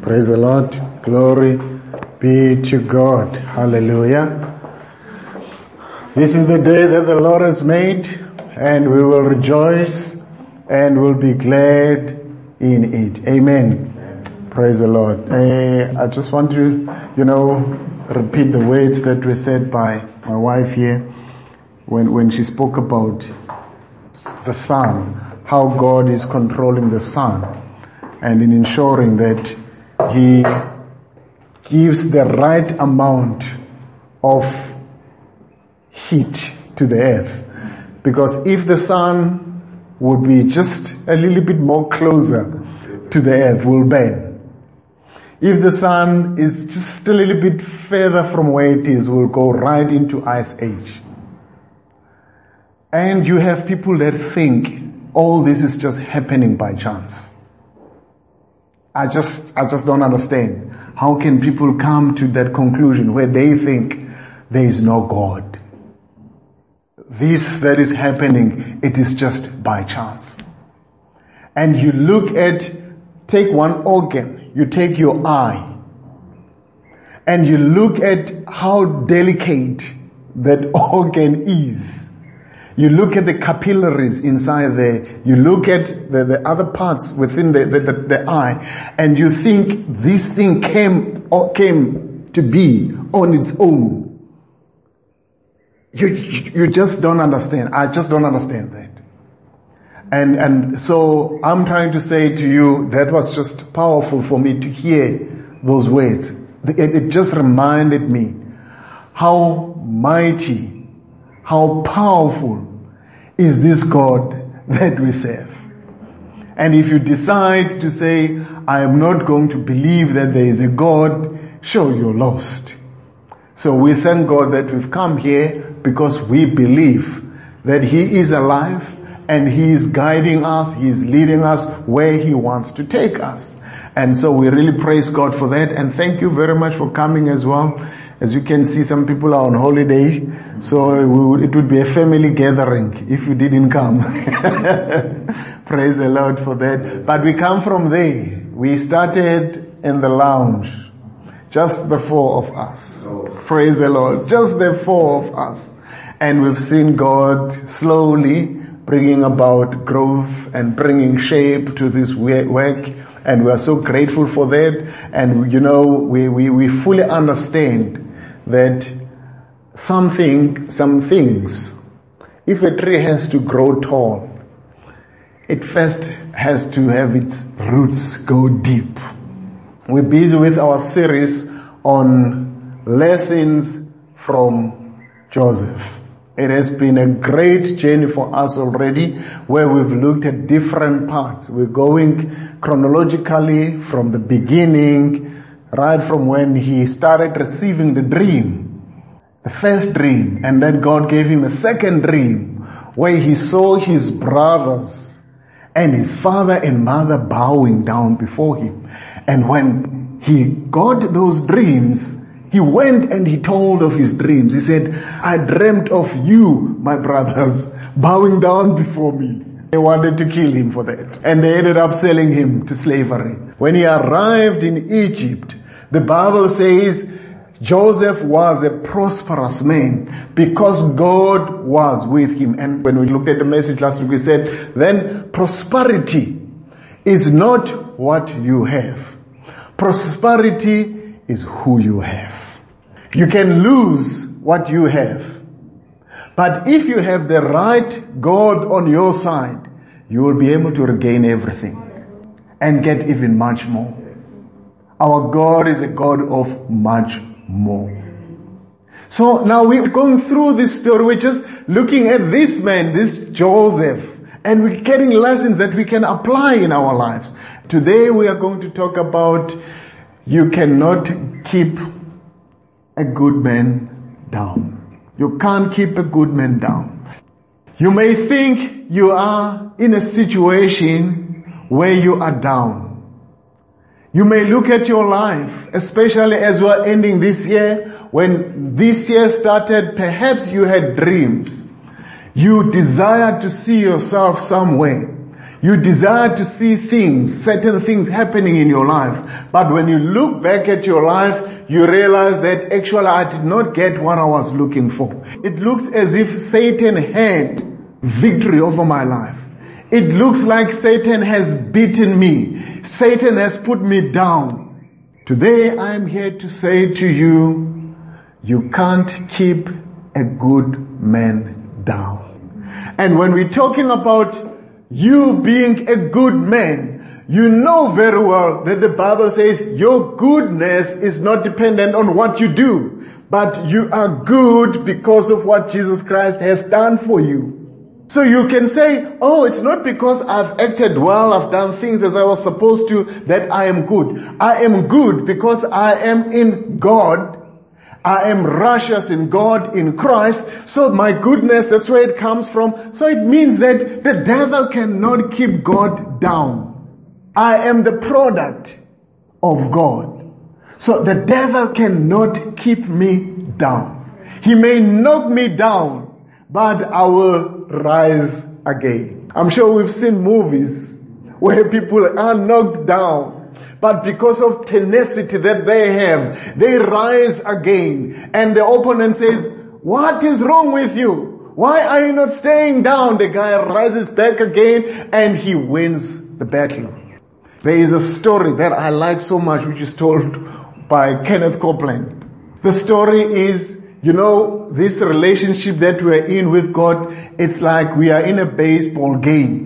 Praise the Lord. Glory be to God. Hallelujah. This is the day that the Lord has made, and we will rejoice and will be glad in it. Amen. Praise the Lord. I just want to, repeat the words that were said by my wife here when she spoke about the sun, how God is controlling the sun and in ensuring that He gives the right amount of heat to the earth. Because if the sun would be just a little bit more closer to the earth, will burn. If the sun is just a little bit further from where it is, will go right into ice age. And you have people that think all this is just happening by chance. I just don't understand. How can people come to that conclusion where they think there is no God? This that is happening, it is just by chance. And you look at, take one organ, you take your eye, and you look at how delicate that organ is. You look at the capillaries inside there. You look at the other parts within the eye, and you think this thing came to be on its own. You just don't understand. I just don't understand that. And so I'm trying to say to you, that was just powerful for me to hear those words. It just reminded me how mighty, how powerful is this God that we serve. And if you decide to say, I am not going to believe that there is a God, sure, you're lost. So we thank God that we've come here because we believe that He is alive and He is guiding us, He is leading us where He wants to take us. And so we really praise God for that, and thank you very much for coming as well. As you can see, some people are on holiday, so it would be a family gathering if you didn't come. Praise the Lord for that. But we come from there. We started in the lounge, just the four of us. Praise the Lord. Just the four of us. And we've seen God slowly bringing about growth and bringing shape to this work. And we are so grateful for that. And we fully understand that some things, if a tree has to grow tall, it first has to have its roots go deep. We're busy with our series on lessons from Joseph. It has been a great journey for us already, where we've looked at different parts. We're going chronologically from the beginning, right from when he started receiving the dream, the first dream, and then God gave him a second dream, where he saw his brothers and his father and mother bowing down before him. And when he got those dreams, he went and he told of his dreams. He said, I dreamt of you, my brothers, bowing down before me. They wanted to kill him for that. And they ended up selling him to slavery. When he arrived in Egypt, the Bible says Joseph was a prosperous man because God was with him. And when we looked at the message last week, we said, then prosperity is not what you have. Prosperity is who you have. You can lose what you have. But if you have the right God on your side, you will be able to regain everything and get even much more. Our God is a God of much more. So now we've gone through this story. We're just looking at this man, this Joseph, and we're getting lessons that we can apply in our lives. Today we are going to talk about you cannot keep a good man down. You can't keep a good man down. You may think you are in a situation where you are down. You may look at your life, especially as we are ending this year. When this year started, perhaps you had dreams. You desired to see yourself somewhere. You desire to see certain things happening in your life. But when you look back at your life, you realize that actually I did not get what I was looking for. It looks as if Satan had victory over my life. It looks like Satan has beaten me. Satan has put me down. Today I am here to say to you, you can't keep a good man down. And when we're talking about you being a good man, you know very well that the Bible says your goodness is not dependent on what you do, but you are good because of what Jesus Christ has done for you. So you can say, oh, it's not because I've acted well, I've done things as I was supposed to, that I am good. I am good because I am in God. I am righteous in God, in Christ. So my goodness, that's where it comes from. So it means that the devil cannot keep God down. I am the product of God. So the devil cannot keep me down. He may knock me down, but I will rise again. I'm sure we've seen movies where people are knocked down, but because of tenacity that they have, they rise again. And the opponent says, what is wrong with you? Why are you not staying down? The guy rises back again and he wins the battle. There is a story that I like so much, which is told by Kenneth Copeland. The story is, this relationship that we're in with God, it's like we are in a baseball game.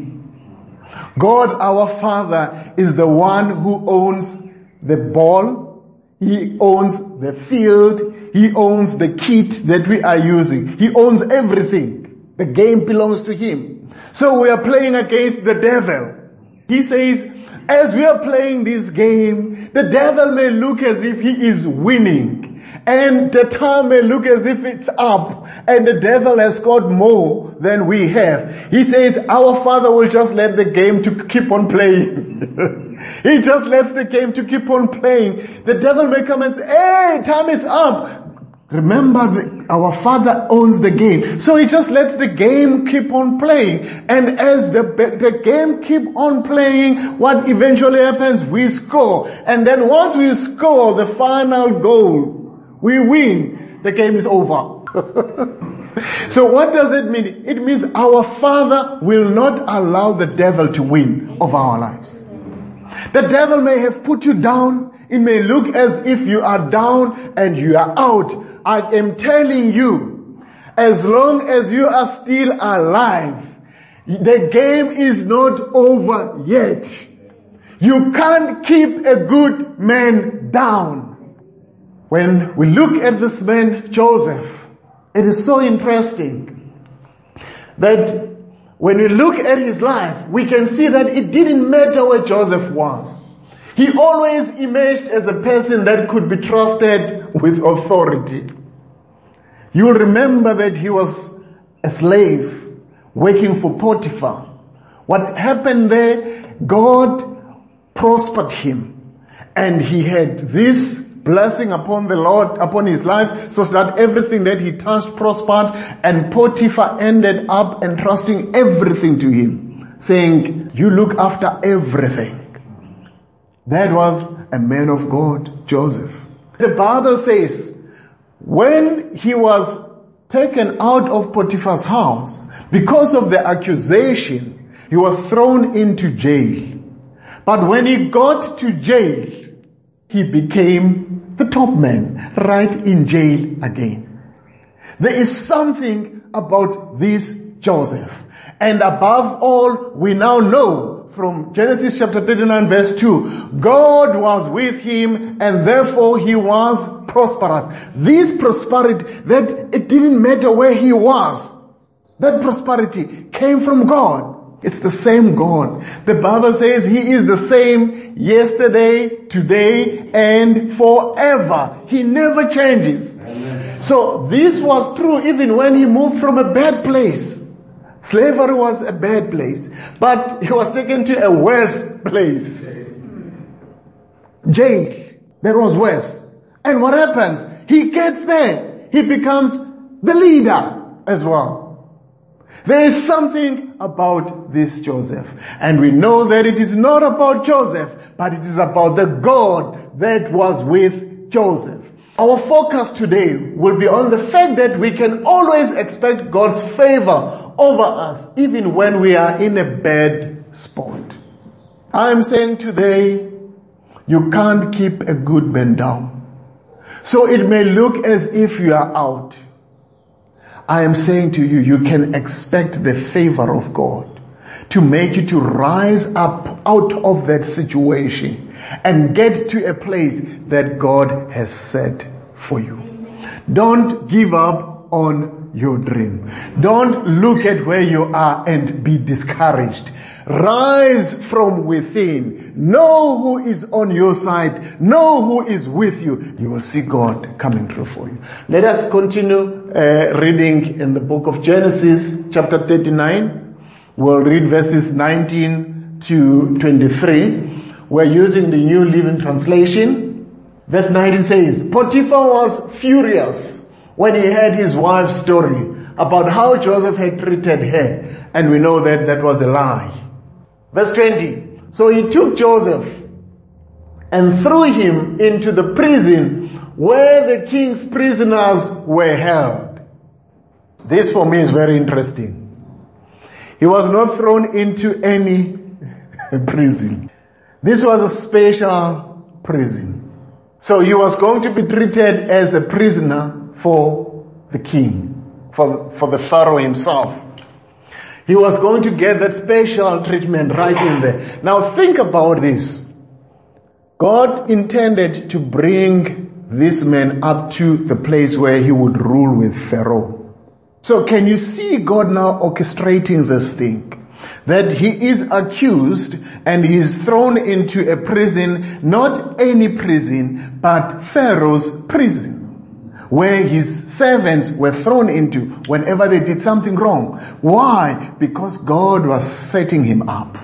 God, our Father, is the one who owns the ball. He owns the field. He owns the kit that we are using. He owns everything. The game belongs to Him. So we are playing against the devil. He says, as we are playing this game, the devil may look as if he is winning. And the time may look as if it's up, and the devil has got more than we have. He says, our Father will just let the game to keep on playing. He just lets the game to keep on playing. The devil may come and say, hey, time is up. Remember, our Father owns the game. So He just lets the game keep on playing. And as the game keep on playing, what eventually happens? We score. And then once we score the final goal, we win, the game is over. So what does it mean? It means our Father will not allow the devil to win over our lives. The devil may have put you down. It may look as if you are down and you are out. I am telling you, as long as you are still alive, the game is not over yet. You can't keep a good man down. When we look at this man, Joseph, it is so interesting that when we look at his life, we can see that it didn't matter where Joseph was. He always emerged as a person that could be trusted with authority. You'll remember that he was a slave working for Potiphar. What happened there, God prospered him, and he had this blessing upon the Lord, upon his life, so that everything that he touched prospered, and Potiphar ended up entrusting everything to him, saying, you look after everything. That was a man of God, Joseph. The Bible says, when he was taken out of Potiphar's house, because of the accusation, he was thrown into jail. But when he got to jail, he became the top man, right in jail again. There is something about this Joseph. And above all, we now know from Genesis chapter 39 verse 2, God was with him and therefore he was prosperous. This prosperity, that it didn't matter where he was. That prosperity came from God. It's the same God. The Bible says He is the same yesterday, today, and forever. He never changes. Amen. So this was true even when he moved from a bad place. Slavery was a bad place, but he was taken to a worse place. Jail. That was worse. And what happens? He gets there. He becomes the leader as well. There is something about this Joseph. And we know that it is not about Joseph, but it is about the God that was with Joseph. Our focus today will be on the fact that we can always expect God's favor over us, even when we are in a bad spot. I'm saying today, you can't keep a good man down. So it may look as if you are out. I am saying to you, you can expect the favor of God to make you to rise up out of that situation and get to a place that God has set for you. Don't give up on your dream. Don't look at where you are and be discouraged. Rise from within. Know who is on your side. Know who is with you. You will see God coming through for you. Let us continue reading in the book of Genesis chapter 39. We'll read verses 19 to 23. We're using the New Living Translation. Verse 19 says, Potiphar was furious when he heard his wife's story about how Joseph had treated her. And we know that that was a lie. Verse 20. So he took Joseph and threw him into the prison where the king's prisoners were held. This for me is very interesting. He was not thrown into any prison. This was a special prison. So he was going to be treated as a prisoner for the king, for the Pharaoh himself. He was going to get that special treatment right in there. Now think about this. God intended to bring this man up to the place where he would rule with Pharaoh. So can you see God now orchestrating this thing? That he is accused and he is thrown into a prison, not any prison, but Pharaoh's prison, where his servants were thrown into whenever they did something wrong. Why? Because God was setting him up.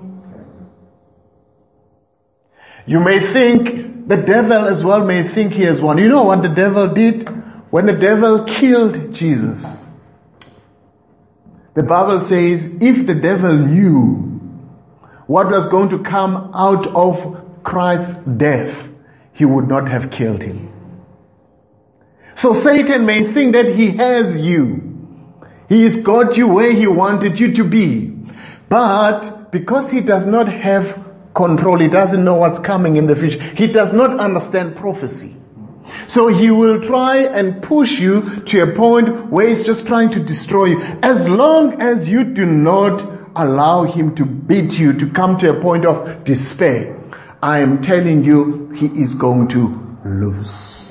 You may think, the devil as well may think he has won. You know what the devil did? When the devil killed Jesus, the Bible says, if the devil knew what was going to come out of Christ's death, he would not have killed him. So Satan may think that he has you. He's got you where he wanted you to be. But because he does not have control, he doesn't know what's coming in the future. He does not understand prophecy. So he will try and push you to a point where he's just trying to destroy you. As long as you do not allow him to beat you, to come to a point of despair, I am telling you, he is going to lose.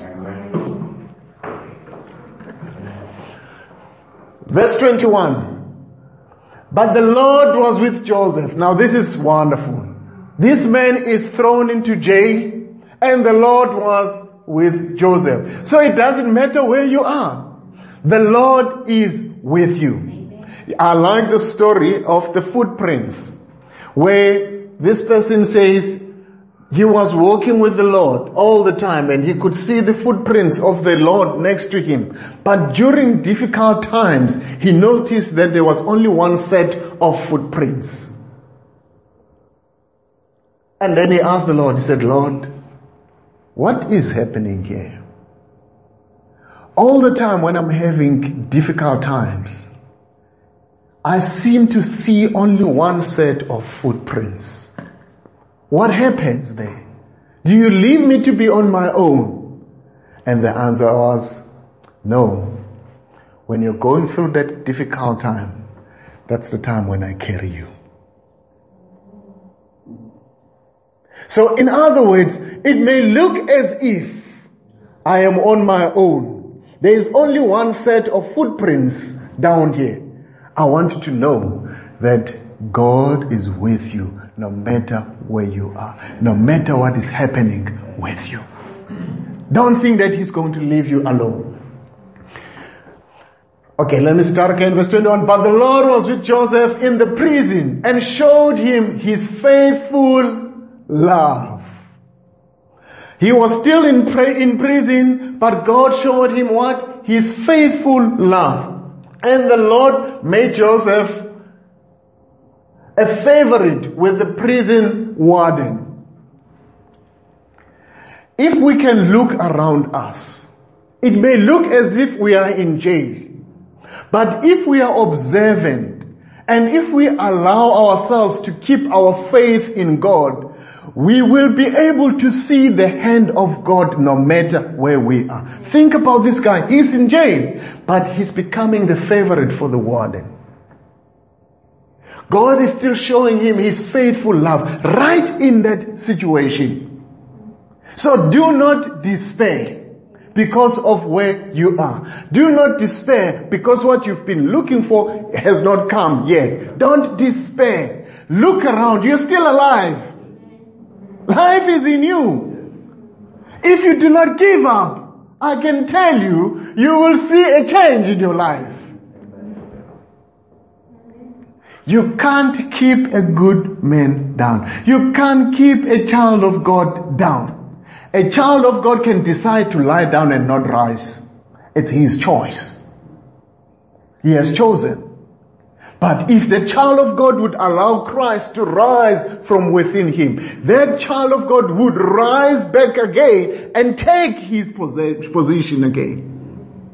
Verse 21. But the Lord was with Joseph. Now this is wonderful. This man is thrown into jail and the Lord was with Joseph. So it doesn't matter where you are. The Lord is with you. I like the story of the footprints where this person says he was walking with the Lord all the time and he could see the footprints of the Lord next to him. But during difficult times, he noticed that there was only one set of footprints. And then he asked the Lord, he said, Lord, what is happening here? All the time when I'm having difficult times, I seem to see only one set of footprints. What happens there? Do you leave me to be on my own? And the answer was, no. When you're going through that difficult time, that's the time when I carry you. So in other words, it may look as if I am on my own. There is only one set of footprints down here. I want you to know that God is with you no matter where you are, no matter what is happening with you. Don't think that he's going to leave you alone. Okay, let me start again, verse 21. But the Lord was with Joseph in the prison and showed him his faithful love. He was still in prison, but God showed him what? His faithful love. And the Lord made Joseph a favorite with the prison warden. If we can look around us, it may look as if we are in jail. But if we are observant, and if we allow ourselves to keep our faith in God, we will be able to see the hand of God no matter where we are. Think about this guy. He's in jail, but he's becoming the favorite for the warden. God is still showing him his faithful love right in that situation. So do not despair because of where you are. Do not despair because what you've been looking for has not come yet. Don't despair. Look around. You're still alive. Life is in you. If you do not give up, I can tell you, you will see a change in your life. You can't keep a good man down. You can't keep a child of God down. A child of God can decide to lie down and not rise. It's his choice. He has chosen. But if the child of God would allow Christ to rise from within him, that child of God would rise back again and take his position again.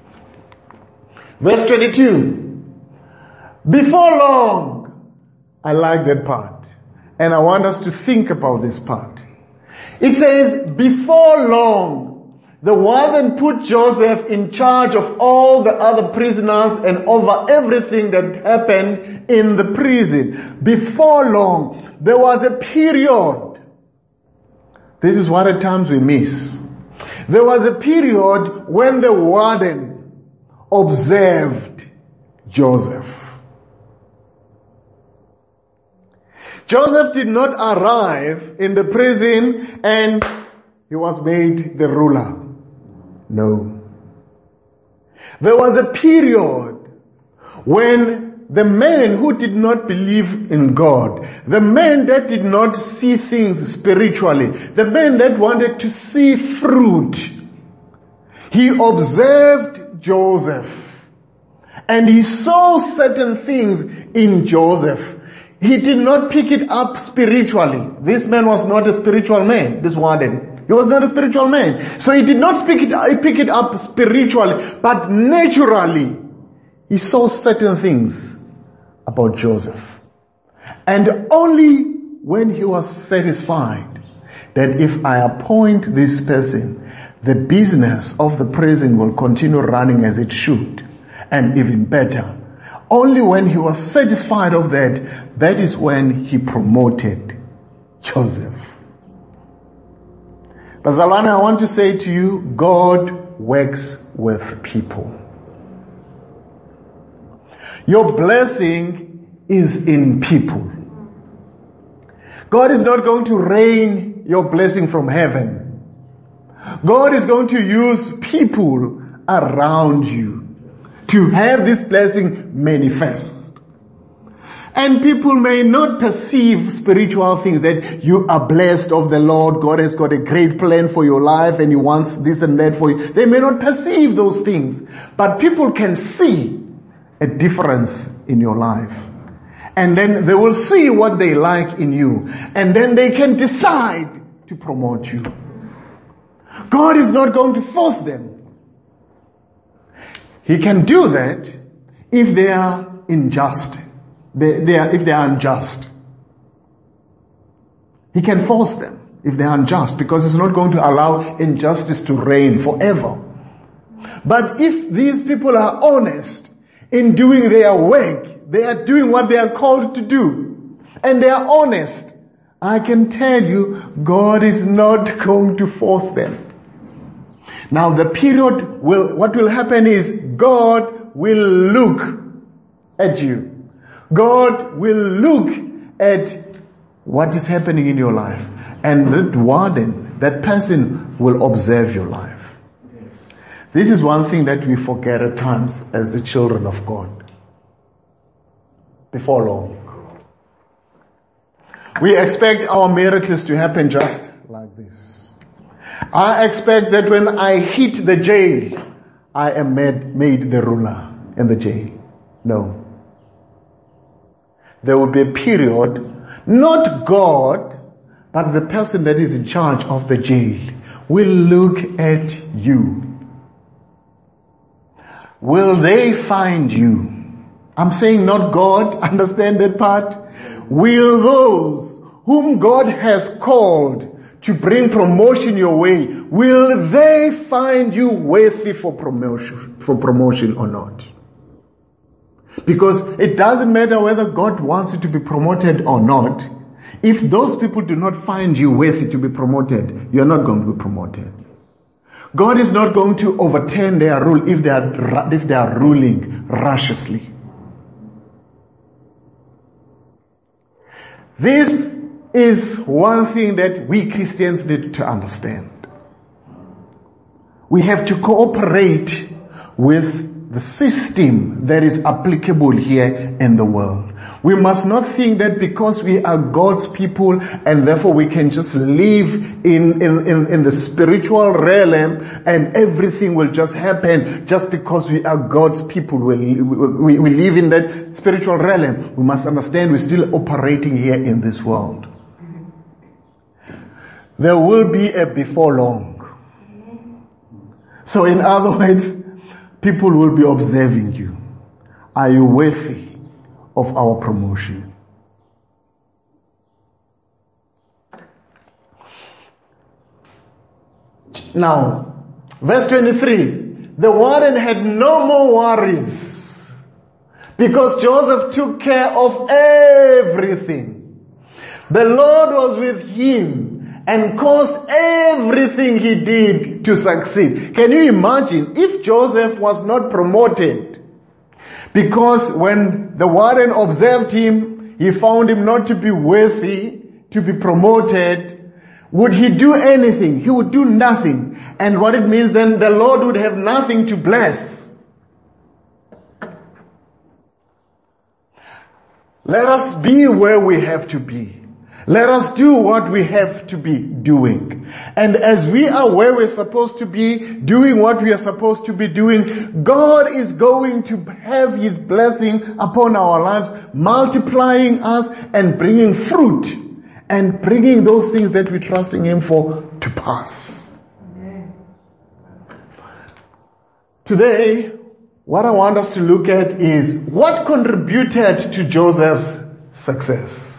Verse 22. Before long, I like that part. And I want us to think about this part. It says, before long, the warden put Joseph in charge of all the other prisoners and over everything that happened in the prison. Before long, there was a period. This is what at times we miss. There was a period when the warden observed Joseph. Joseph did not arrive in the prison and he was made the ruler. No. There was a period when the man who did not believe in God, the man that did not see things spiritually, the man that wanted to see fruit, he observed Joseph and he saw certain things in Joseph. He did not pick it up spiritually. This man was not a spiritual man, this warden. He was not a spiritual man. So he did not pick it up spiritually, but naturally, he saw certain things about Joseph. And only when he was satisfied that if I appoint this person, the business of the prison will continue running as it should, and even better. Only when he was satisfied of that, that is when he promoted Joseph. Bazalwane, I want to say to you, God works with people. Your blessing is in people. God is not going to rain your blessing from heaven. God is going to use people around you to have this blessing manifest. And people may not perceive spiritual things, that you are blessed of the Lord, God has got a great plan for your life and He wants this and that for you. They may not perceive those things, but people can see a difference in your life. And then they will see what they like in you. And then they can decide to promote you. God is not going to force them. He can do that if they are unjust. If they are unjust. He can force them if they are unjust, because He's not going to allow injustice to reign forever. But if these people are honest in doing their work, they are doing what they are called to do, and they are honest, I can tell you, God is not going to force them. Now the period what will happen is God will look at you. God will look at what is happening in your life. And that warden, that person will observe your life. This is one thing that we forget at times as the children of God. Before long. We expect our miracles to happen just like this. I expect that when I hit the jail, I am made the ruler. in the jail. No. There will be a period, not God, but the person that is in charge of the jail will look at you. Will they find you? I'm saying not God, understand that part? Will those whom God has called to bring promotion your way, will they find you worthy for promotion or not? Because it doesn't matter whether God wants you to be promoted or not. If those people do not find you worthy to be promoted, you're not going to be promoted. God is not going to overturn their rule if they are ruling righteously. This is one thing that we Christians need to understand. We have to cooperate with the system that is applicable here in the world. We must not think that because we are God's people and therefore we can just live in the spiritual realm and everything will just happen just because we are God's people. We live in that spiritual realm. We must understand we're still operating here in this world. There will be a before long. So in other words, people will be observing you. Are you worthy of our promotion? Now, verse 23. The warden had no more worries because Joseph took care of everything. The Lord was with him and caused everything he did to succeed. Can you imagine if Joseph was not promoted? Because when the warden observed him, he found him not to be worthy to be promoted. Would he do anything? He would do nothing. And what it means then, the Lord would have nothing to bless. Let us be where we have to be. Let us do what we have to be doing. And as we are where we're supposed to be, doing what we are supposed to be doing, God is going to have His blessing upon our lives, multiplying us and bringing fruit and bringing those things that we're trusting Him for to pass. Amen. Today, what I want us to look at is what contributed to Joseph's success.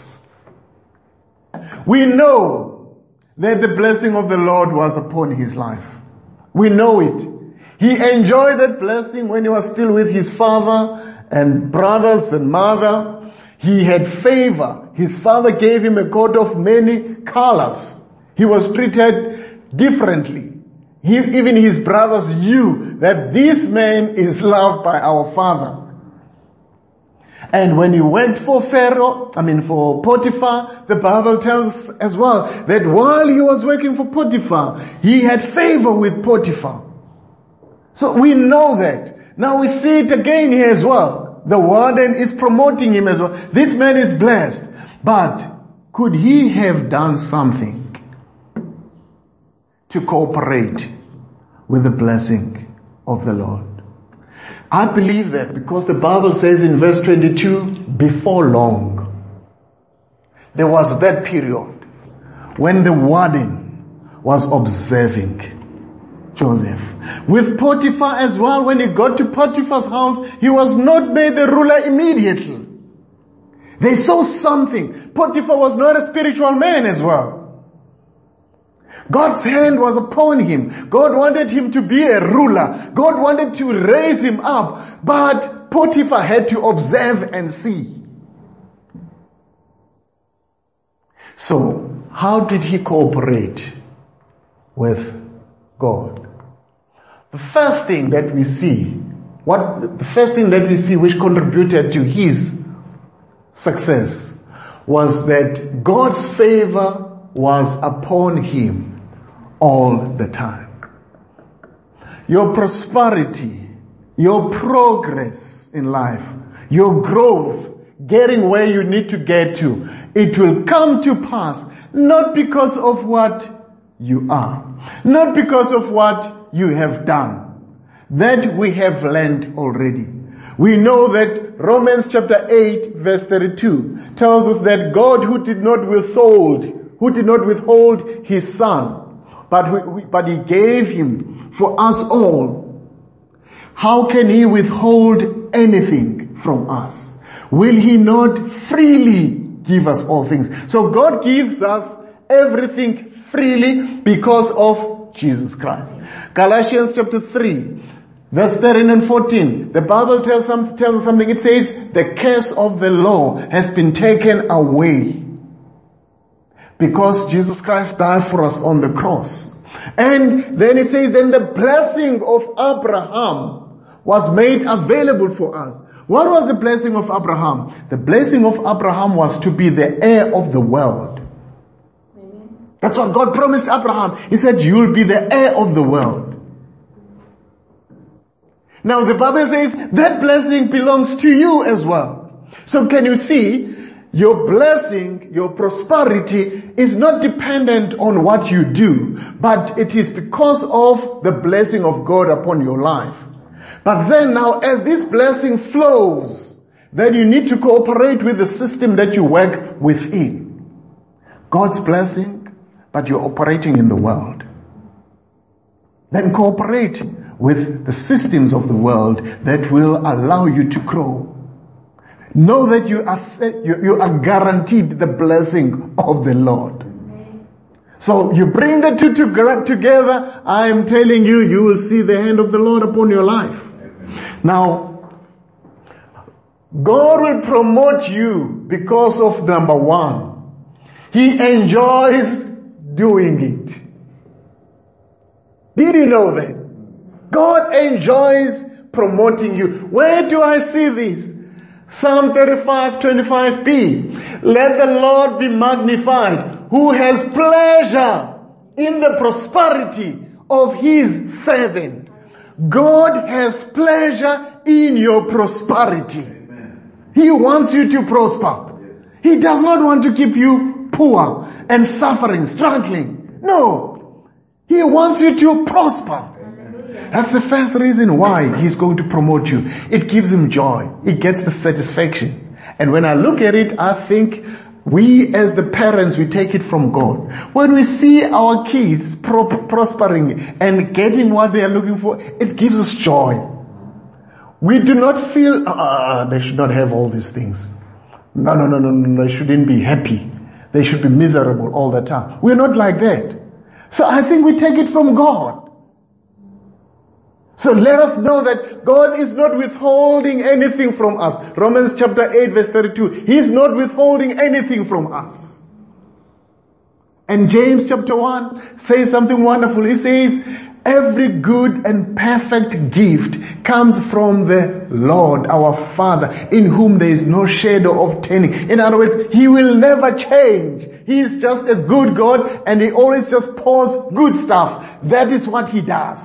We know that the blessing of the Lord was upon his life. We know it. He enjoyed that blessing when he was still with his father and brothers and mother. He had favor. His father gave him a coat of many colors. He was treated differently. Even his brothers knew that this man is loved by our father. And when he went for for Potiphar, the Bible tells us as well that while he was working for Potiphar, he had favor with Potiphar. So we know that. Now we see it again here as well. The warden is promoting him as well. This man is blessed. But could he have done something to cooperate with the blessing of the Lord? I believe that because the Bible says in verse 22, before long, there was that period when the warden was observing Joseph. With Potiphar as well, when he got to Potiphar's house, he was not made the ruler immediately. They saw something. Potiphar was not a spiritual man as well. God's hand was upon him. God wanted him to be a ruler. God wanted to raise him up. But Potiphar had to observe and see. So, how did he cooperate with God? The first thing that we see which contributed to his success was that God's favor was upon him all the time. Your prosperity, your progress in life, your growth, getting where you need to get to, it will come to pass not because of what you are, not because of what you have done. That we have learned already. We know that Romans chapter 8 verse 32 tells us that God who did not withhold his son, but he gave him for us all. How can he withhold anything from us? Will he not freely give us all things? So God gives us everything freely because of Jesus Christ. Galatians chapter 3 verse 13 and 14. The Bible tells us something. It says, the curse of the law has been taken away because Jesus Christ died for us on the cross. And then it says, then the blessing of Abraham was made available for us. What was the blessing of Abraham? The blessing of Abraham was to be the heir of the world. That's what God promised Abraham. He said, you'll be the heir of the world. Now the Bible says that blessing belongs to you as well. So can you see, your blessing, your prosperity is not dependent on what you do, but it is because of the blessing of God upon your life. But then now as this blessing flows, then you need to cooperate with the system that you work within. God's blessing, but you're operating in the world. Then cooperate with the systems of the world that will allow you to grow. Know that you are guaranteed the blessing of the Lord. So you bring the two together, I am telling you, you will see the hand of the Lord upon your life. Now, God will promote you because of number one. He enjoys doing it. Did you know that? God enjoys promoting you. Where do I see this? Psalm 35:25b. Let the Lord be magnified, who has pleasure in the prosperity of his servant. God has pleasure in your prosperity. He wants you to prosper. He does not want to keep you poor and suffering, struggling. No. He wants you to prosper. That's the first reason why he's going to promote you. It gives him joy. It gets the satisfaction. And when I look at it, I think we as the parents, we take it from God. When we see our kids prospering and getting what they are looking for, it gives us joy. We do not feel, they should not have all these things. No, they shouldn't be happy. They should be miserable all the time. We're not like that. So I think we take it from God. So let us know that God is not withholding anything from us. Romans chapter 8 verse 32. He is not withholding anything from us. And James chapter 1 says something wonderful. He says, every good and perfect gift comes from the Lord, our Father, in whom there is no shadow of turning. In other words, He will never change. He is just a good God and He always just pours good stuff. That is what He does.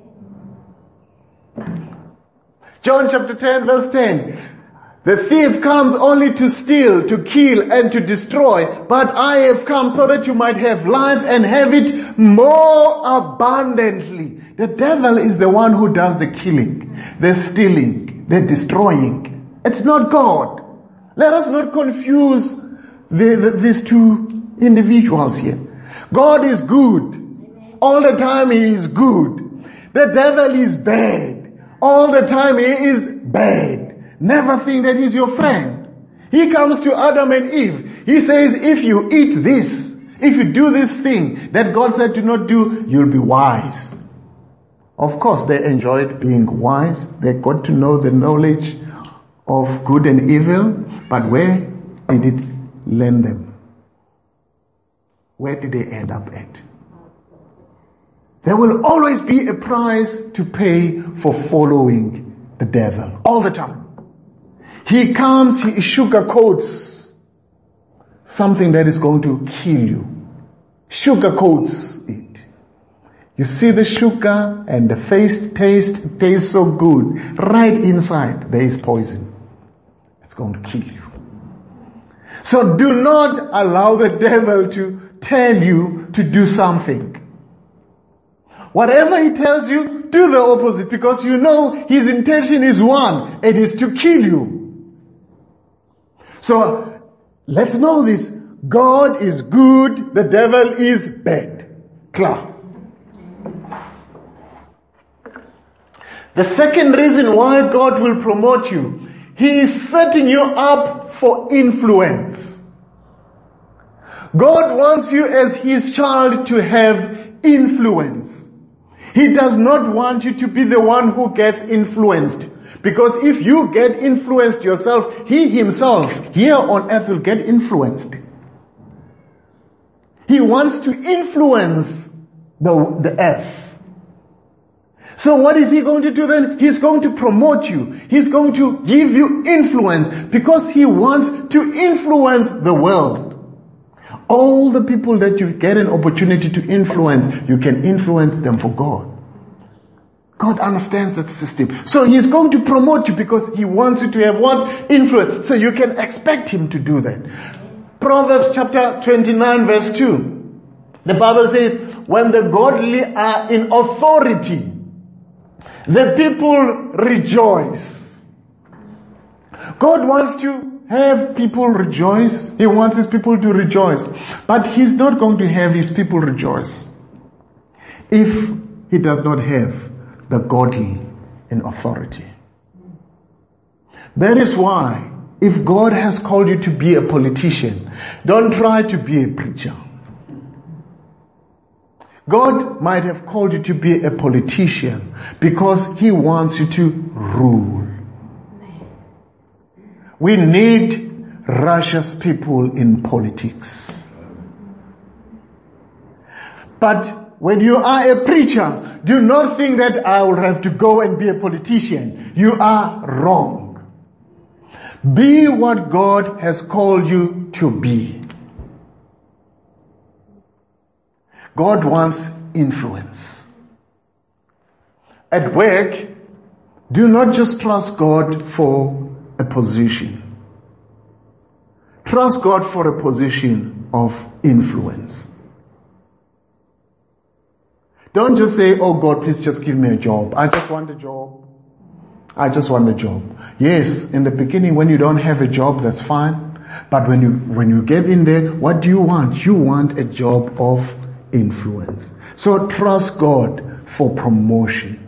John chapter 10 verse 10. The thief comes only to steal, to kill, and to destroy. But I have come so that you might have life and have it more abundantly. The devil is the one who does the killing, the stealing, the destroying. It's not God. Let us not confuse these two individuals here. God is good. All the time He is good. The devil is bad. All the time he is bad. Never think that he's your friend. He comes to Adam and Eve. He says, if you eat this, if you do this thing that God said to not do, you'll be wise. Of course, they enjoyed being wise. They got to know the knowledge of good and evil. But where did it land them? Where did they end up at? There will always be a price to pay for following the devil. All the time. He comes, he sugarcoats something that is going to kill you. Sugarcoats it. You see the sugar and the taste tastes so good. Right inside there is poison. It's going to kill you. So do not allow the devil to tell you to do something. Whatever he tells you, do the opposite, because you know his intention is one. It is to kill you. So, let's know this. God is good, the devil is bad. Clear. The second reason why God will promote you, he is setting you up for influence. God wants you as his child to have influence. He does not want you to be the one who gets influenced. Because if you get influenced yourself, he himself here on earth will get influenced. He wants to influence the earth. So what is he going to do then? He's going to promote you. He's going to give you influence because he wants to influence the world. All the people that you get an opportunity to influence, you can influence them for God. God understands that system. So he's going to promote you because he wants you to have what? Influence. So you can expect him to do that. Proverbs chapter 29 verse 2. The Bible says, when the godly are in authority, the people rejoice. God wants to have people rejoice. He wants his people to rejoice. But he's not going to have his people rejoice if he does not have the godly in authority. That is why, if God has called you to be a politician, don't try to be a preacher. God might have called you to be a politician because he wants you to rule. We need righteous people in politics. But when you are a preacher, do not think that I will have to go and be a politician. You are wrong. Be what God has called you to be. God wants influence. At work, do not just trust God for a position. Trust God for a position of influence. Don't just say, oh God, please just give me a job. I just want a job. I just want a job. Yes, in the beginning when you don't have a job, that's fine. But when you get in there, what do you want? You want a job of influence. So trust God for promotion.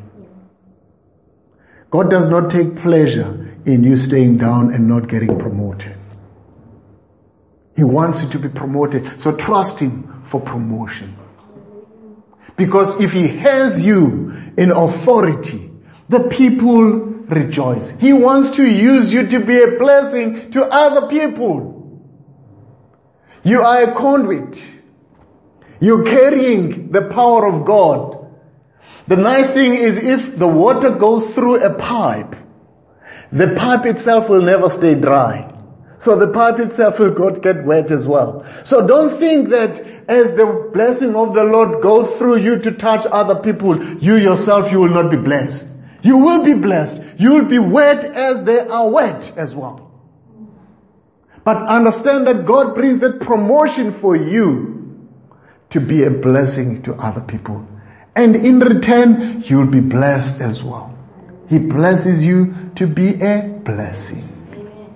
God does not take pleasure in you staying down and not getting promoted. He wants you to be promoted. So trust him for promotion. Because if he has you in authority, the people rejoice. He wants to use you to be a blessing to other people. You are a conduit. You're carrying the power of God. The nice thing is if the water goes through a pipe, the pipe itself will never stay dry. So the pipe itself will get wet as well. So don't think that as the blessing of the Lord goes through you to touch other people, you yourself, you will not be blessed. You will be blessed. You will be wet as they are wet as well. But understand that God brings that promotion for you to be a blessing to other people. And in return, you'll be blessed as well. He blesses you to be a blessing. Amen.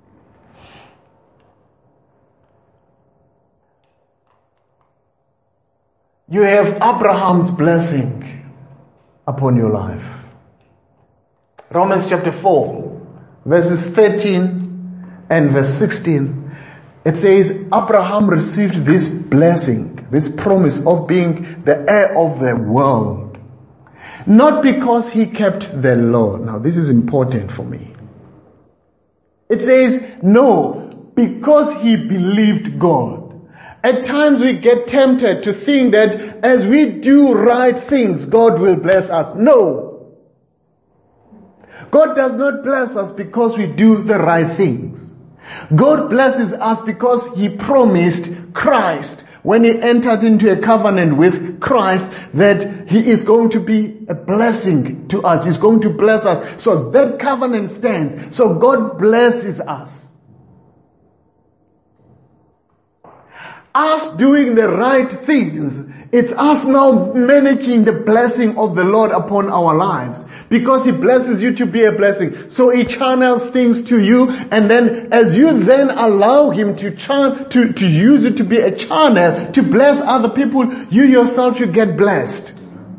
You have Abraham's blessing upon your life. Romans chapter 4, verses 13 and verse 16. It says, Abraham received this blessing, this promise of being the heir of the world. Not because he kept the law. Now this is important for me. It says, no, because he believed God. At times we get tempted to think that as we do right things, God will bless us. No. God does not bless us because we do the right things. God blesses us because he promised Christ when he entered into a covenant with Christ that he is going to be a blessing to us. He's going to bless us. So that covenant stands. So God blesses us. us doing the right things. It's us now managing the blessing of the Lord upon our lives. Because He blesses you to be a blessing. So He channels things to you, and then as you then allow Him to use you to be a channel to bless other people, you yourself should get blessed.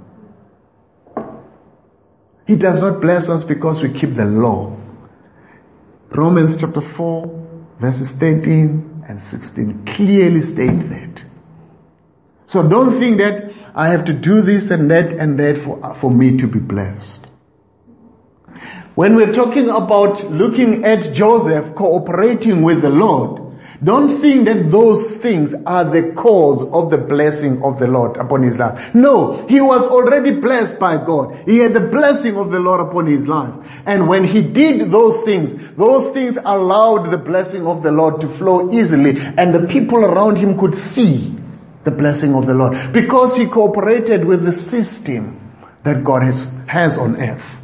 He does not bless us because we keep the law. Romans chapter 4, verses 13 and 16 clearly state that. So don't think that I have to do this and that for me to be blessed. When we're talking about looking at Joseph cooperating with the Lord, don't think that those things are the cause of the blessing of the Lord upon his life. No, he was already blessed by God. He had the blessing of the Lord upon his life. And when he did those things allowed the blessing of the Lord to flow easily, and the people around him could see the blessing of the Lord because he cooperated with the system that God has on earth.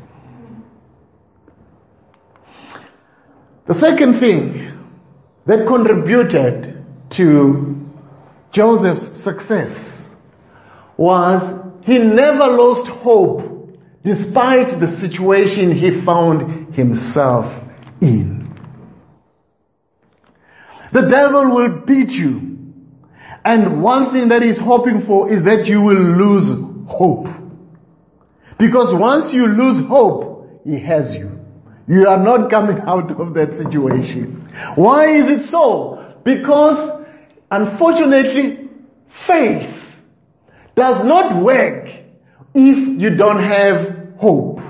The second thing that contributed to Joseph's success was he never lost hope despite the situation he found himself in. The devil will beat you, and one thing that he's hoping for is that you will lose hope. Because once you lose hope, he has you. You are not coming out of that situation. Why is it so? Because, unfortunately, faith does not work if you don't have hope.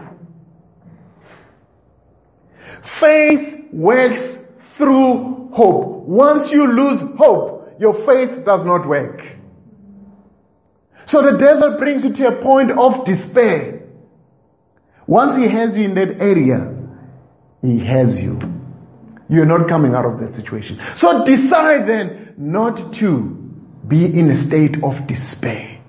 Faith works through hope. Once you lose hope, your faith does not work. So the devil brings you to a point of despair. Once he has you in that area, he has you. You're not coming out of that situation. So decide then not to be in a state of despair.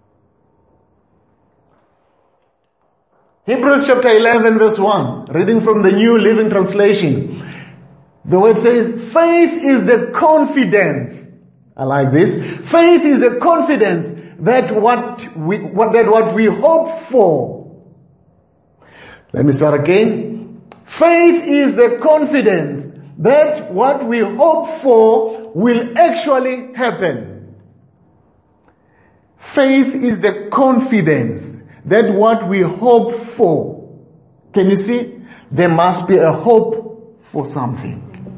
Hebrews chapter 11 verse 1, reading from the New Living Translation. The word says, faith is the confidence. I like this. Faith is the confidence that what we hope for. Let me start again. Faith is the confidence that what we hope for will actually happen. Faith is the confidence that what we hope for. Can you see? There must be a hope for something.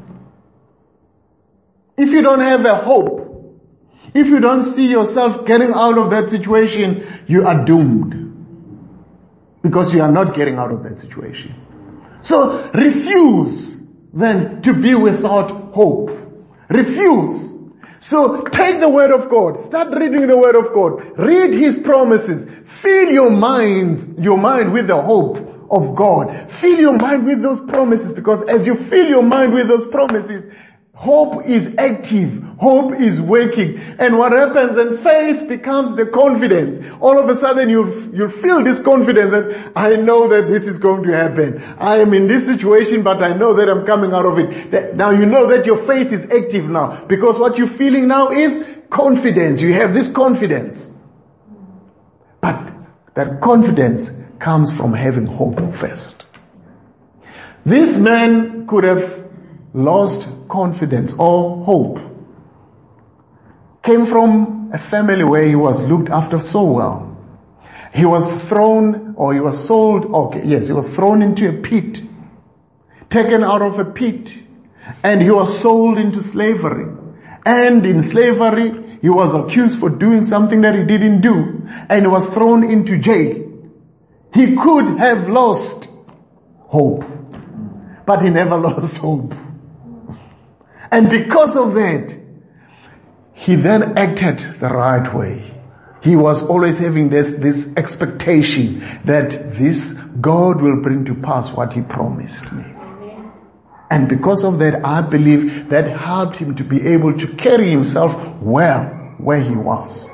If you don't have a hope, if you don't see yourself getting out of that situation, you are doomed. Because you are not getting out of that situation. So refuse then to be without hope. Refuse. So take the word of God. Start reading the word of God. Read His promises. Fill your mind with the hope of God. Fill your mind with those promises, because as you fill your mind with those promises, hope is active. Hope is working. And what happens then? Faith becomes the confidence. All of a sudden you'll feel this confidence that I know that this is going to happen. I am in this situation, but I know that I'm coming out of it. Now you know that your faith is active now, because what you're feeling now is confidence. You have this confidence. But that confidence comes from having hope first. This man could have lost confidence or hope. Came from a family where he was looked after so well. He was thrown into a pit, taken out of a pit, and he was sold into slavery. And in slavery, he was accused for doing something that he didn't do, and he was thrown into jail. He could have lost hope, but he never lost hope. And because of that, he then acted the right way. He was always having this expectation that this God will bring to pass what He promised me. And because of that, I believe that helped him to be able to carry himself well where he was.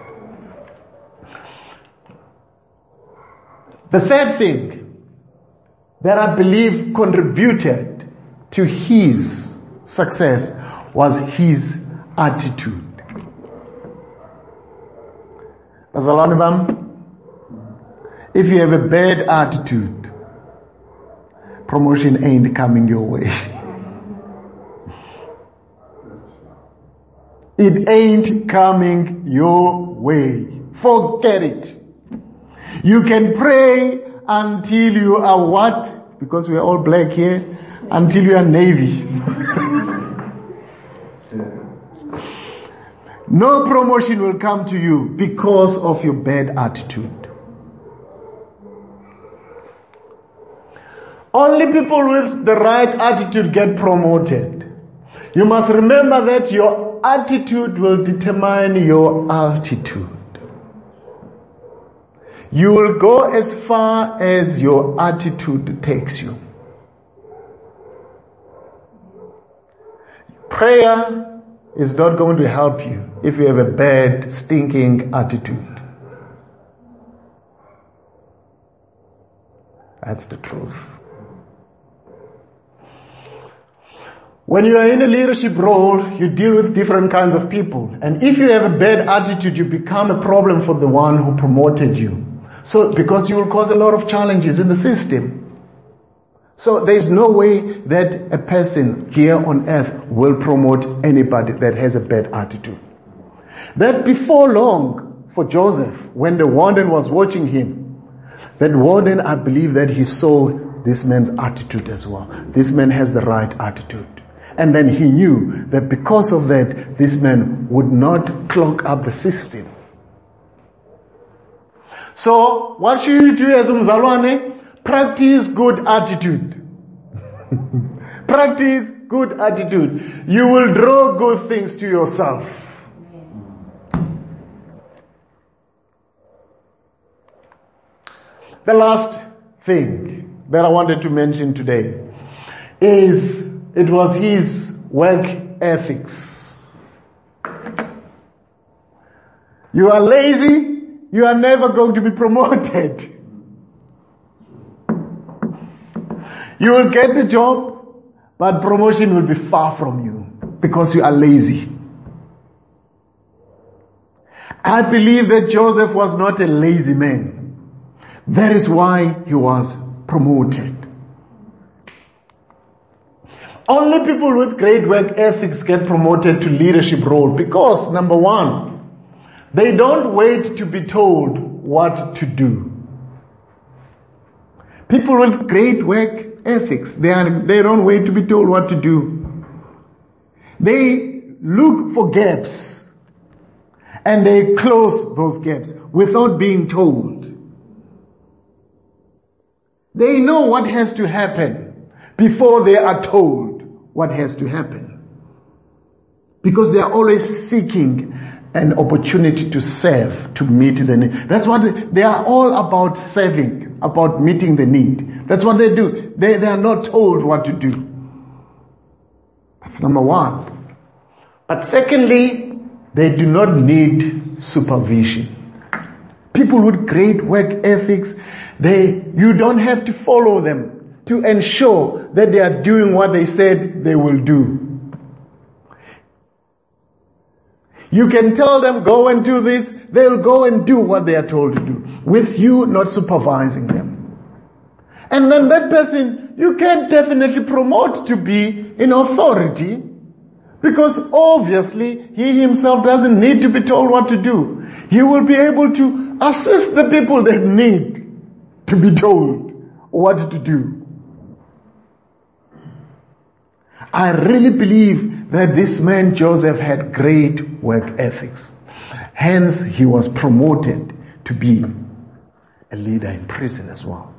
The third thing that I believe contributed to his success was his attitude. Bazalwane bam, if you have a bad attitude, promotion ain't coming your way. It ain't coming your way. Forget it. You can pray until you are what? Because we are all black here. Until you are navy. No promotion will come to you because of your bad attitude. Only people with the right attitude get promoted. You must remember that your attitude will determine your altitude. You will go as far as your attitude takes you. Prayer is not going to help you if you have a bad, stinking attitude. That's the truth. When you are in a leadership role, you deal with different kinds of people. And if you have a bad attitude, you become a problem for the one who promoted you. So, because you will cause a lot of challenges in the system. So there is no way that a person here on earth will promote anybody that has a bad attitude. That before long, for Joseph, when the warden was watching him, that warden, I believe that he saw this man's attitude as well. This man has the right attitude. And then he knew that because of that, this man would not clog up the system. So, what should you do as umzalwane? Practice good attitude. Practice good attitude. You will draw good things to yourself. The last thing that I wanted to mention today is it was his work ethics. You are lazy, you are never going to be promoted. You will get the job, but promotion will be far from you because you are lazy. I believe that Joseph was not a lazy man. That is why he was promoted. Only people with great work ethics get promoted to leadership role because, number one, they don't wait to be told what to do. People with great work ethics, they don't wait to be told what to do. They look for gaps and they close those gaps without being told. They know what has to happen before they are told what has to happen. Because they are always seeking an opportunity to serve, to meet the need. That's what they are all about, serving, about meeting the need. That's what they do. They are not told what to do. That's number one. But secondly, they do not need supervision. People with great work ethics, you don't have to follow them to ensure that they are doing what they said they will do. You can tell them, go and do this, they'll go and do what they are told to do, with you not supervising them. And then that person, you can definitely promote to be in authority, because obviously he himself doesn't need to be told what to do. He will be able to assist the people that need to be told what to do. I really believe that this man Joseph had great work ethics. Hence, he was promoted to be a leader in prison as well.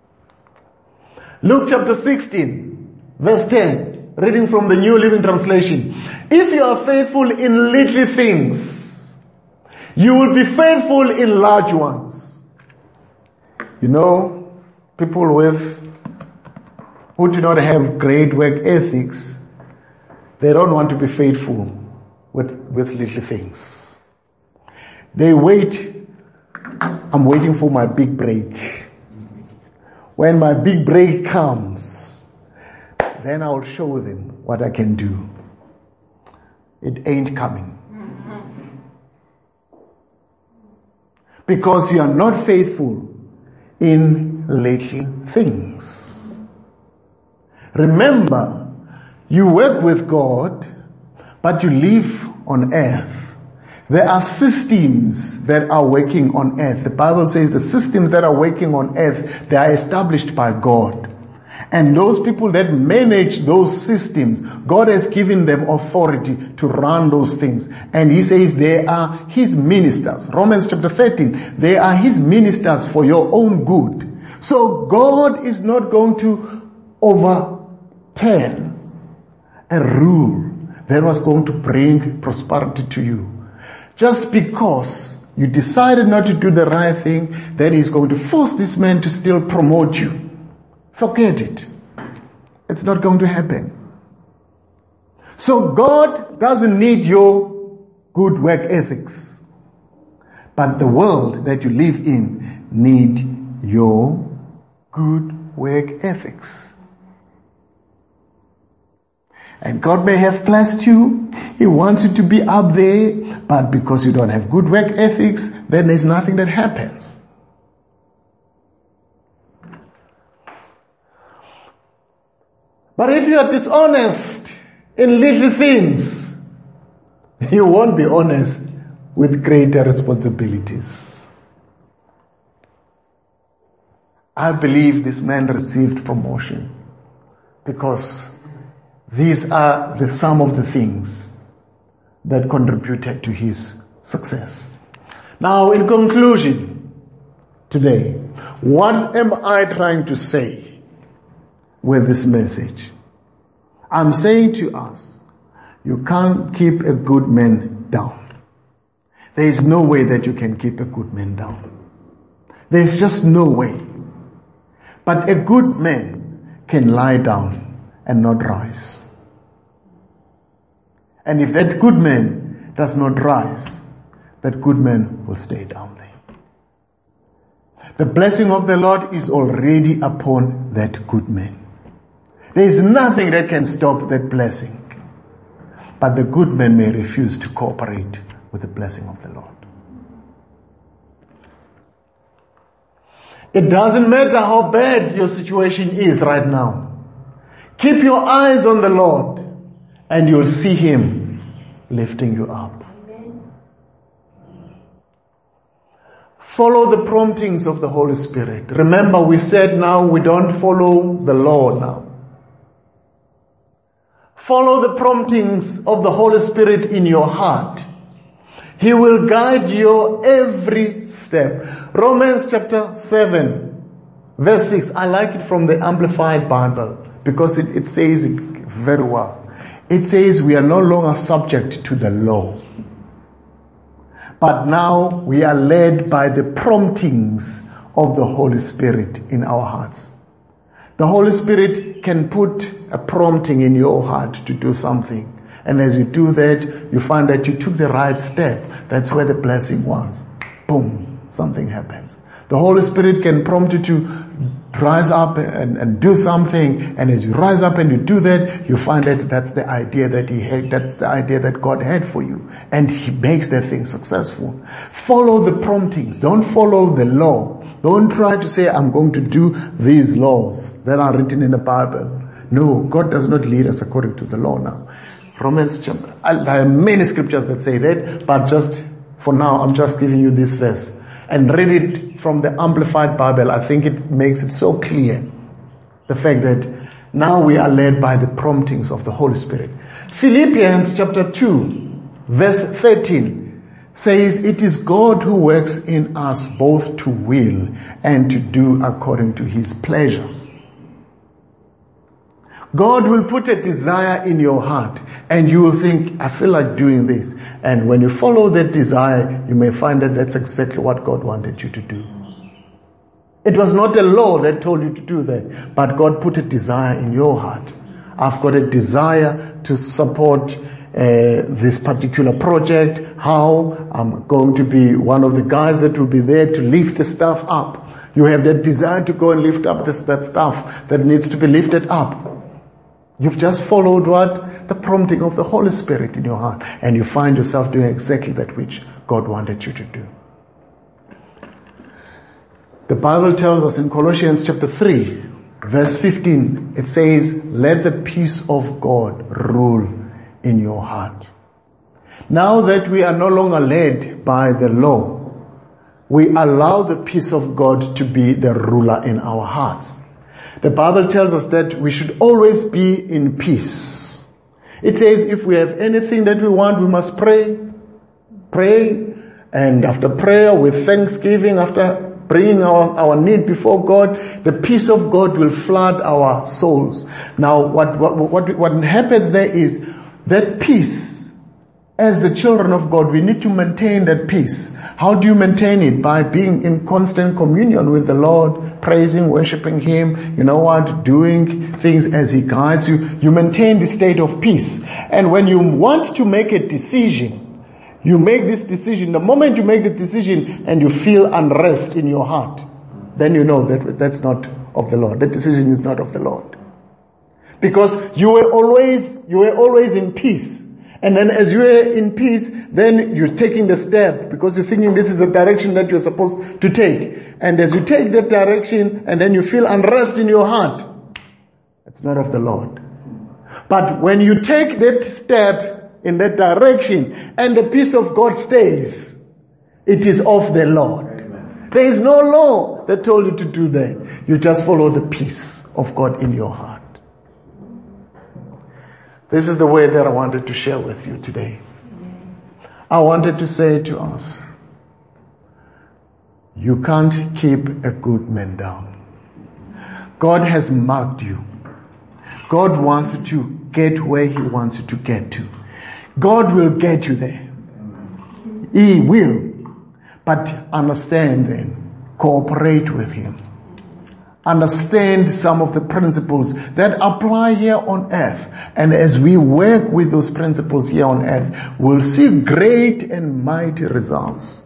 Luke chapter 16, verse 10, reading from the New Living Translation. If you are faithful in little things, you will be faithful in large ones. You know, people who do not have great work ethics, they don't want to be faithful with little things. They wait. I'm waiting for my big break. When my big break comes, then I'll show them what I can do. It ain't coming. because you are not faithful in little things. Remember, you work with God, but you live on earth. There are systems that are working on earth. The Bible says the systems that are working on earth, they are established by God. And those people that manage those systems, God has given them authority to run those things. And He says they are His ministers. Romans chapter 13, they are His ministers for your own good. So God is not going to overturn a rule that was going to bring prosperity to you. Just because you decided not to do the right thing, that is going to force this man to still promote you. Forget it. It's not going to happen. So God doesn't need your good work ethics. But the world that you live in need your good work ethics. And God may have blessed you. He wants you to be up there. But because you don't have good work ethics, then there's nothing that happens. But if you are dishonest in little things, you won't be honest with greater responsibilities. I believe this man received promotion because these are some of the things that contributed to his success. Now, in conclusion, today, what am I trying to say with this message? I'm saying to us, you can't keep a good man down. There is no way that you can keep a good man down. There is just no way. But a good man can lie down and not rise. And if that good man does not rise, that good man will stay down there. The blessing of the Lord is already upon that good man. There is nothing that can stop that blessing. But the good man may refuse to cooperate with the blessing of the Lord. It doesn't matter how bad your situation is right now. Keep your eyes on the Lord and you'll see Him lifting you up. Follow the promptings of the Holy Spirit. Remember, we said now we don't follow the law now. Follow the promptings of the Holy Spirit in your heart. He will guide your every step. Romans chapter 7, verse 6. I like it from the Amplified Bible because it says it very well. It says we are no longer subject to the law. But now we are led by the promptings of the Holy Spirit in our hearts. The Holy Spirit can put a prompting in your heart to do something. And as you do that, you find that you took the right step. That's where the blessing was. Boom, something happens. The Holy Spirit can prompt you to rise up and do something. And as you rise up and you do that, you find that that's the idea that He had, that's the idea that God had for you. And He makes that thing successful. Follow the promptings. Don't follow the law. Don't try to say, I'm going to do these laws that are written in the Bible. No, God does not lead us according to the law now. Romans chapter, there are many scriptures that say that, but just for now, I'm just giving you this verse. And read it from the Amplified Bible. I think it makes it so clear. The fact that now we are led by the promptings of the Holy Spirit. Philippians chapter 2, verse 13 says, it is God who works in us both to will and to do according to His pleasure. God will put a desire in your heart and you will think, I feel like doing this. And when you follow that desire, you may find that that's exactly what God wanted you to do. It was not a law that told you to do that, but God put a desire in your heart. I've got a desire to support this particular project, how I'm going to be one of the guys that will be there to lift the stuff up. You have that desire to go and lift up that stuff that needs to be lifted up. You've just followed what? The prompting of the Holy Spirit in your heart. And you find yourself doing exactly that which God wanted you to do. The Bible tells us in Colossians chapter 3, verse 15, it says, let the peace of God rule in your heart. Now that we are no longer led by the law, we allow the peace of God to be the ruler in our hearts. The Bible tells us that we should always be in peace. It says if we have anything that we want, we must pray. Pray. And after prayer, with thanksgiving, after bringing our need before God, the peace of God will flood our souls. Now, what happens there is that peace, as the children of God, we need to maintain that peace. How do you maintain it? By being in constant communion with the Lord, praising, worshiping Him, doing things as He guides you. You maintain the state of peace. And when you want to make a decision, you make this decision. The moment you make the decision and you feel unrest in your heart, then you know that that's not of the Lord. That decision is not of the Lord. Because you were always in peace. And then as you are in peace, then you're taking the step because you're thinking this is the direction that you're supposed to take. And as you take that direction and then you feel unrest in your heart, it's not of the Lord. But when you take that step in that direction and the peace of God stays, it is of the Lord. Amen. There is no law that told you to do that. You just follow the peace of God in your heart. This is the way that I wanted to share with you today. I wanted to say to us, you can't keep a good man down. God has marked you. God wants you to get where He wants you to get to. God will get you there. He will. But understand then, cooperate with Him. Understand some of the principles that apply here on earth. And as we work with those principles here on earth, we'll see great and mighty results.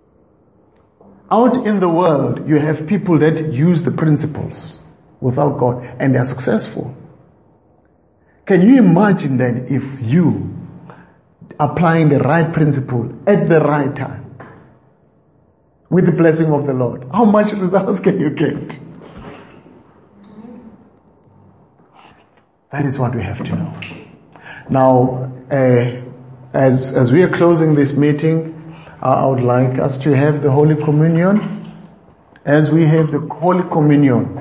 Out in the world, you have people that use the principles without God and they're successful. Can you imagine then if you applying the right principle at the right time with the blessing of the Lord, how much results can you get? That is what we have to know. Now, as we are closing this meeting, I would like us to have the Holy Communion. As we have the Holy Communion,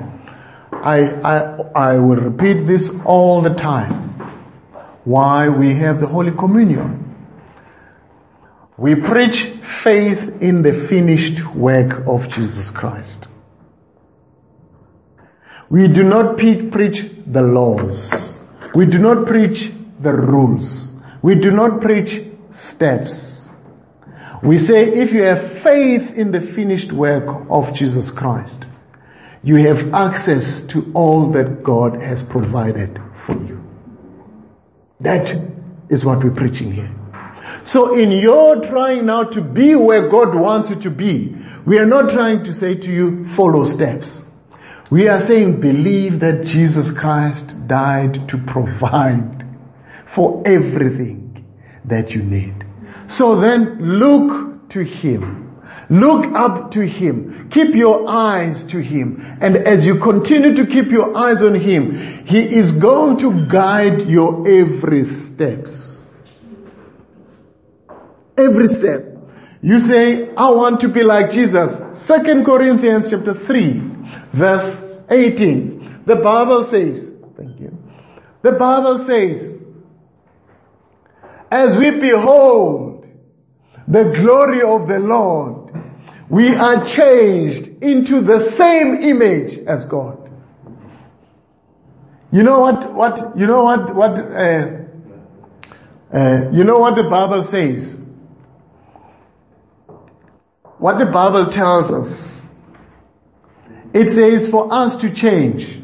I will repeat this all the time. Why we have the Holy Communion? We preach faith in the finished work of Jesus Christ. We do not preach the laws. We do not preach the rules. We do not preach steps. We say if you have faith in the finished work of Jesus Christ, you have access to all that God has provided for you. That is what we're preaching here. So in your trying now to be where God wants you to be, we are not trying to say to you, follow steps. We are saying believe that Jesus Christ died to provide for everything that you need. So then look to Him. Look up to Him. Keep your eyes to Him. And as you continue to keep your eyes on Him, He is going to guide your every steps. Every step. You say, I want to be like Jesus. 2 Corinthians chapter 3, verse 18. The Bible says, thank you. The Bible says, as we behold the glory of the Lord, we are changed into the same image as God. You know what the Bible says? What the Bible tells us, it says for us to change.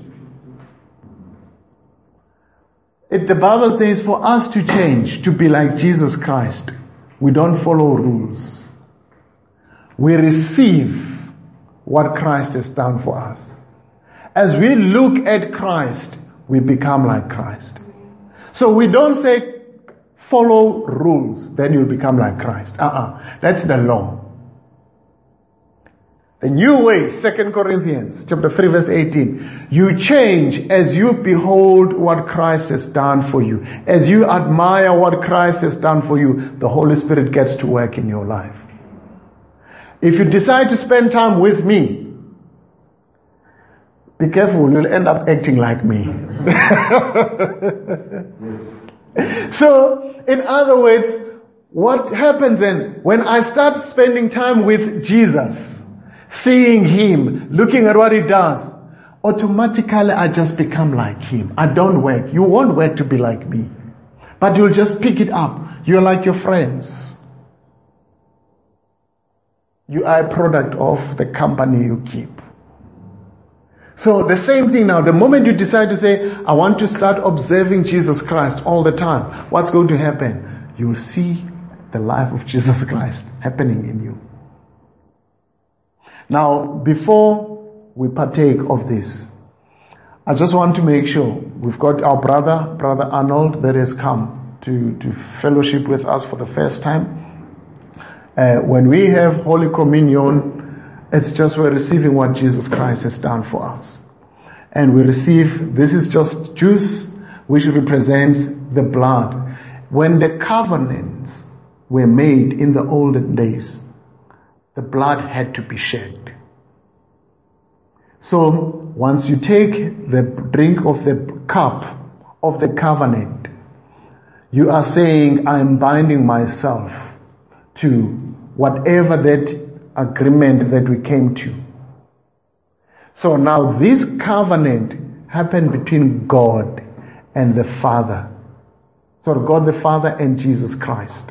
The Bible says for us to change, to be like Jesus Christ, we don't follow rules. We receive what Christ has done for us. As we look at Christ, we become like Christ. So we don't say follow rules, then you'll become like Christ. That's the law. The new way, 2 Corinthians chapter 3 verse 18. You change as you behold what Christ has done for you. As you admire what Christ has done for you, the Holy Spirit gets to work in your life. If you decide to spend time with me, be careful, you'll end up acting like me. So, in other words, what happens then, when I start spending time with Jesus, seeing Him, looking at what He does, automatically I just become like Him. I don't work. You won't work to be like me. But you'll just pick it up. You're like your friends. You are a product of the company you keep. So the same thing now, the moment you decide to say, I want to start observing Jesus Christ all the time, what's going to happen? You'll see the life of Jesus Christ happening in you. Now, before we partake of this, I just want to make sure we've got our brother Arnold, that has come to fellowship with us for the first time. When we have Holy Communion, it's just we're receiving what Jesus Christ has done for us. And we receive, this is just juice which represents the blood. When the covenants were made in the olden days, the blood had to be shed. So once you take the drink of the cup of the covenant, you are saying, I am binding myself to whatever that agreement that we came to. So now this covenant happened between God and the Father. So God the Father and Jesus Christ.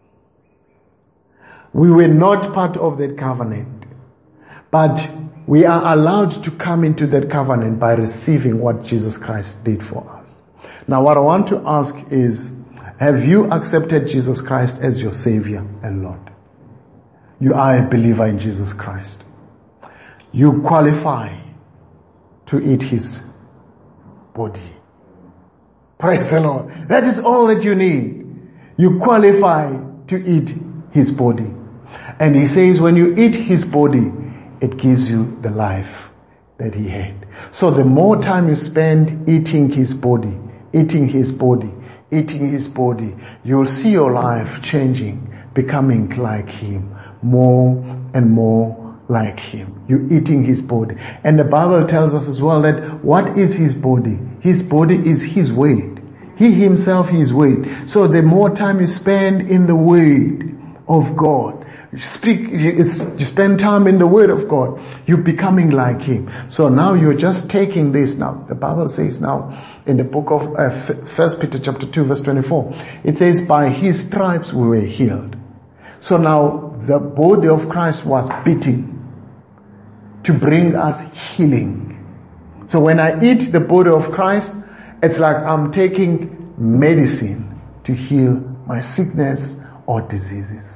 We were not part of that covenant, but we are allowed to come into that covenant by receiving what Jesus Christ did for us. Now what I want to ask is, have you accepted Jesus Christ as your Savior and Lord? You are a believer in Jesus Christ. You qualify to eat His body. Praise the Lord. That is all that you need. You qualify to eat His body. And He says when you eat His body, it gives you the life that He had. So the more time you spend eating His body, eating His body, eating His body, you'll see your life changing, becoming like Him, more and more like Him. You're eating His body. And the Bible tells us as well that what is His body? His body is His word. He Himself is word. So the more time you spend in the word of God, you spend time in the word of God, you're becoming like Him. So now you're just taking this now. The Bible says now in the book of 1 Peter chapter 2 verse 24, it says, by His stripes we were healed. So now the body of Christ was beaten to bring us healing. So when I eat the body of Christ, it's like I'm taking medicine to heal my sickness or diseases.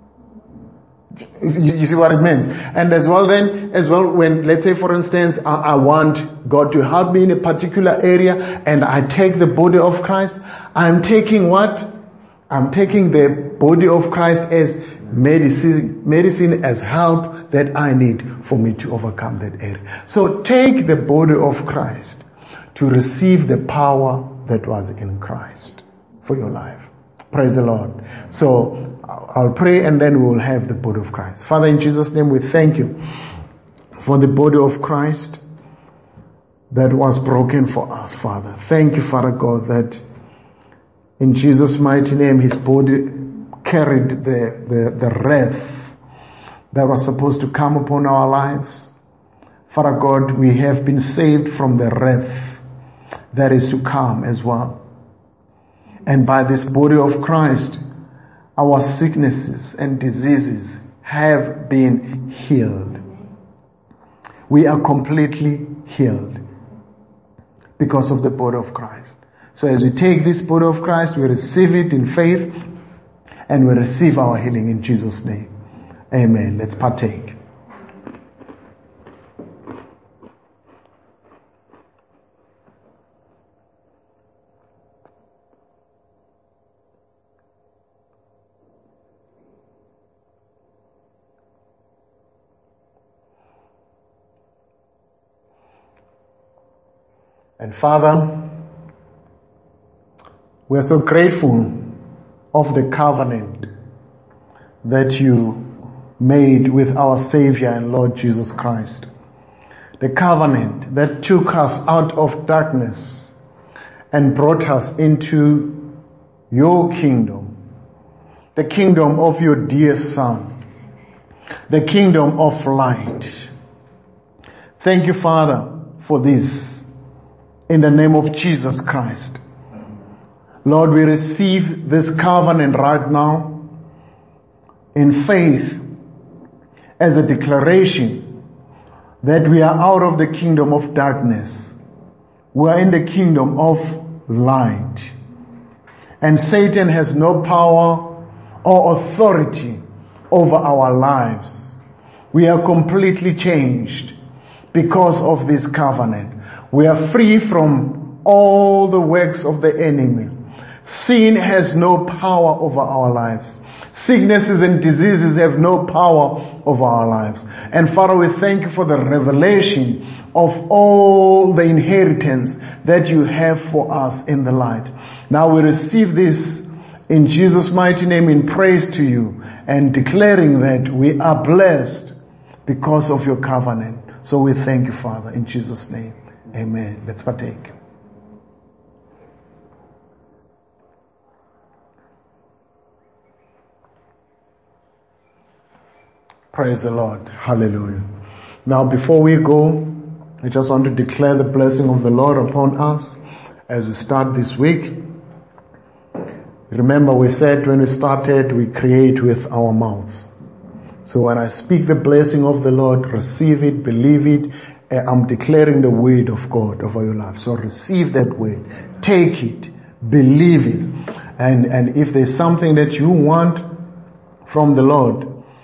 You see what it means? And as well when, let's say for instance, I want God to help me in a particular area and I take the body of Christ, I'm taking what? I'm taking the body of Christ as medicine as help that I need for me to overcome that area. So take the body of Christ to receive the power that was in Christ for your life. Praise the Lord. So I'll pray and then we will have the body of Christ. Father, in Jesus' name we thank you for the body of Christ that was broken for us, Father. Thank you, Father God, that in Jesus' mighty name His body carried the wrath that was supposed to come upon our lives. Father God, we have been saved from the wrath that is to come as well. And by this body of Christ, our sicknesses and diseases have been healed. We are completely healed because of the body of Christ. So as we take this body of Christ, we receive it in faith and we receive our healing in Jesus' name. Amen. Let's partake. And Father, we are so grateful of the covenant that you made with our Savior and Lord Jesus Christ. The covenant that took us out of darkness and brought us into your kingdom, the kingdom of your dear Son, the kingdom of light. Thank you, Father, for this. In the name of Jesus Christ. Lord, we receive this covenant right now in faith as a declaration that we are out of the kingdom of darkness. We are in the kingdom of light. And Satan has no power or authority over our lives. We are completely changed because of this covenant. We are free from all the works of the enemy. Sin has no power over our lives. Sicknesses and diseases have no power over our lives. And Father, we thank you for the revelation of all the inheritance that you have for us in the light. Now we receive this in Jesus' mighty name in praise to you and declaring that we are blessed because of your covenant. So we thank you, Father, in Jesus' name. Amen. Let's partake. Praise the Lord. Hallelujah. Now before we go, I just want to declare the blessing of the Lord upon us as we start this week. Remember, we said when we started, we create with our mouths. So when I speak the blessing of the Lord, receive it, believe it. I'm declaring the word of God over your life. So receive that word. Take it. Believe it. And if there's something that you want from the Lord,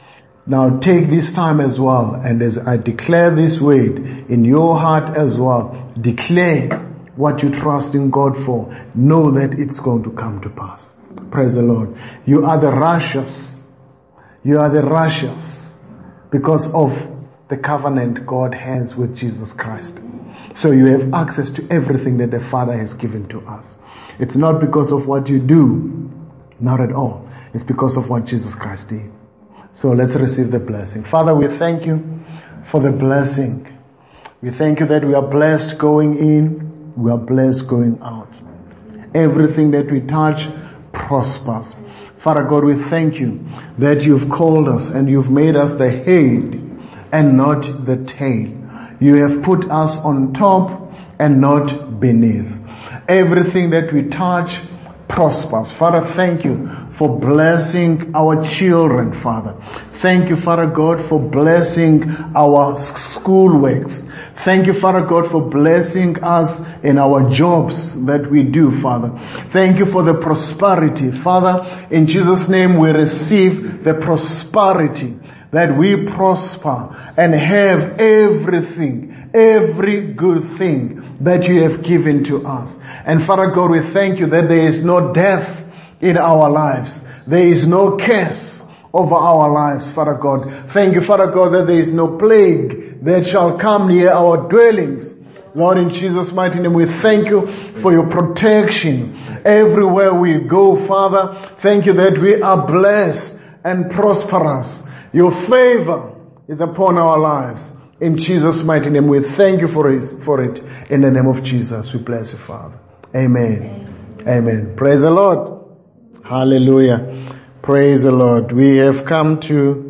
now take this time as well. And as I declare this word in your heart as well, declare what you trust in God for. Know that it's going to come to pass. Praise the Lord. You are the righteous. You are the righteous because of the covenant God has with Jesus Christ. So you have access to everything that the Father has given to us. It's not because of what you do. Not at all. It's because of what Jesus Christ did. So let's receive the blessing. Father, we thank you for the blessing. We thank you that we are blessed going in. We are blessed going out. Everything that we touch prospers. Father God, we thank you that you've called us and you've made us the head and not the tail. You have put us on top and not beneath. Everything that we touch prospers. Father, thank you for blessing our children, Father. Thank you, Father God, for blessing our school works. Thank you, Father God, for blessing us in our jobs that we do, Father. Thank you for the prosperity. Father, in Jesus' name we receive the prosperity, that we prosper and have everything, every good thing that you have given to us. And Father God, we thank you that there is no death in our lives. There is no curse over our lives, Father God. Thank you, Father God, that there is no plague that shall come near our dwellings. Lord, in Jesus' mighty name, we thank you for your protection everywhere we go, Father. Thank you that we are blessed and prosperous. Your favor is upon our lives. In Jesus' mighty name, we thank you for it. In the name of Jesus, we bless you, Father. Amen. Amen. Praise the Lord. Hallelujah. Praise the Lord. We have come to